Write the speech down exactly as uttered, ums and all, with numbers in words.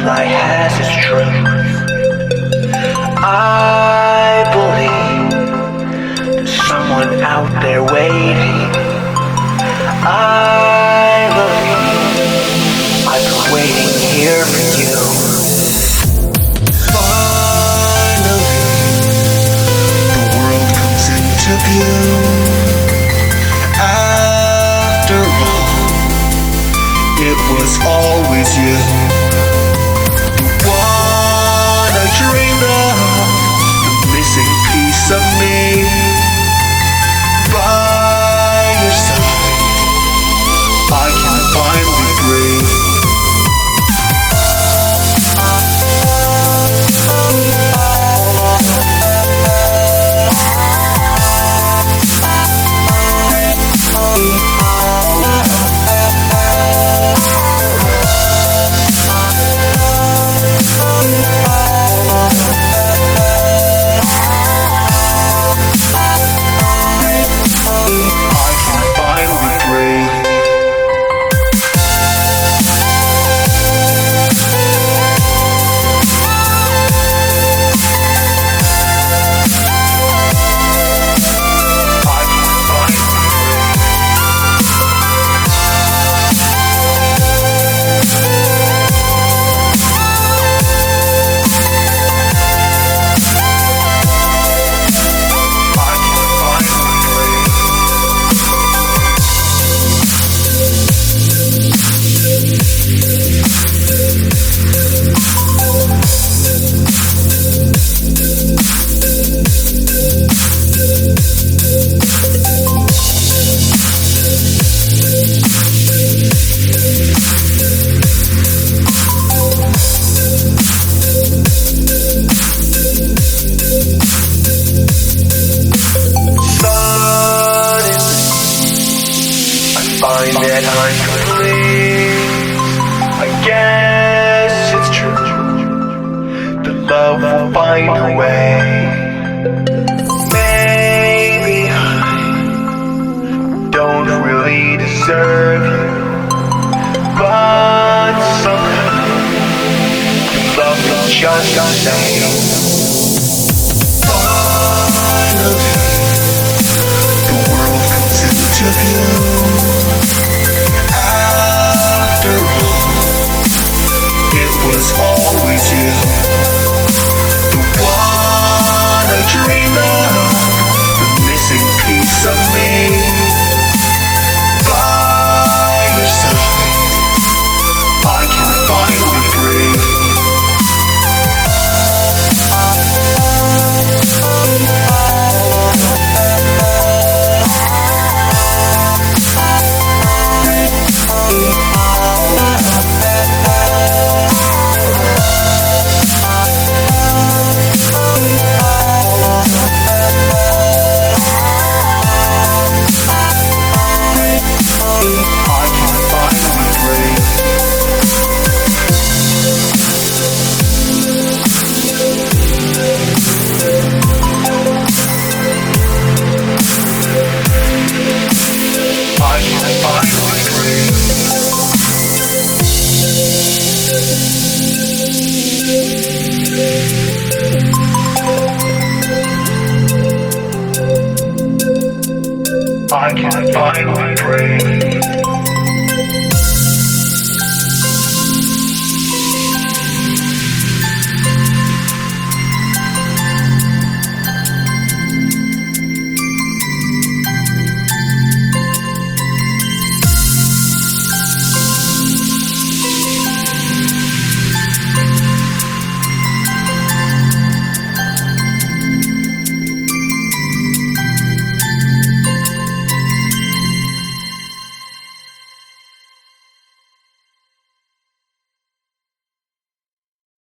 lie has its truth. I believe there's someone out there waiting. I believe I've been waiting here for you. Finally, the world comes into view. After all, it was always you. The one I dreamed of, the missing piece of me. By your side, I can finally breathe. Find that I'm complete. I guess it's true. The love will find a way. Maybe I don't really deserve you, but somehow love is just the same. Finally, the world comes into view. After all, it was always you. The one I dreamed of, the missing piece of me. By your side, I can finally breathe. I can finally